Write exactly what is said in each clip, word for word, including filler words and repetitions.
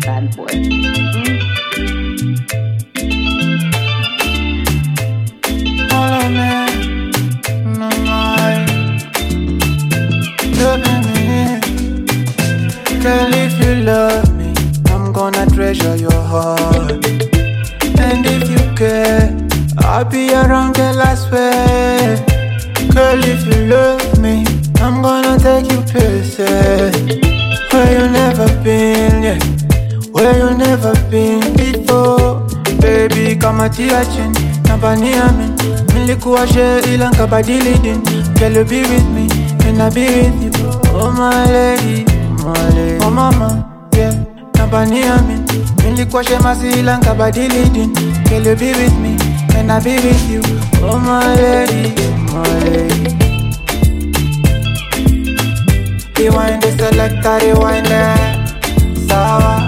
Bad boy. Mm. All of me, no lie. Loving me, girl, if you love me, I'm gonna treasure your heart. And if you care, I'll be around, girl, I swear. Girl, if you love me, I'm gonna take you places where you never been, yeah. Where you never been before. Baby, kama tia chini, nabani amin. Nilikuwa she ila nkabadili din. Girl, you be with me, and I be with you. Oh my lady, my lady. Oh mama, yeah, nabani amin. Nilikuwa she masi ila nkabadili din. Girl, you be with me, and I be with you. Oh my lady, my lady. Rewind the selector, rewind it. Sawa,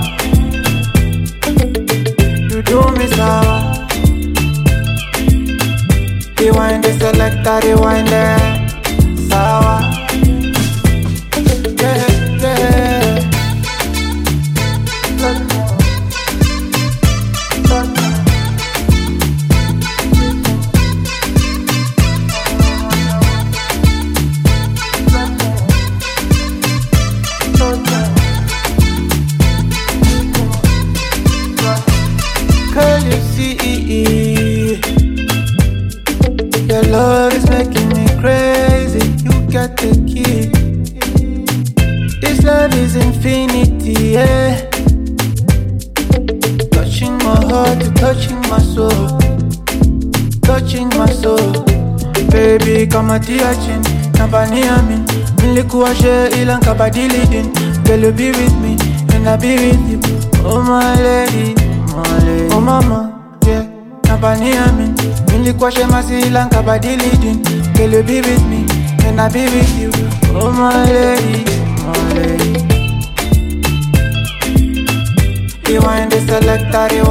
you do me sawa. Rewind the selector, rewind it. Sawa, yeah, yeah. Girl, you see, your love is making me crazy. You got the key. This love is infinity, yeah. Touching my heart, touching my soul, touching my soul. Baby, kama tia chini, nabani amin. Nilikuwa she ila nkabadili din. Girl, you be with me, and I be with you. Oh my lady, my lady. Oh mama, yeah, nabani amin. Nilikuwa she masi ila nkabadili din. Girl, you be with me, and I be with you. Oh my lady, my lady. Rewind the selector,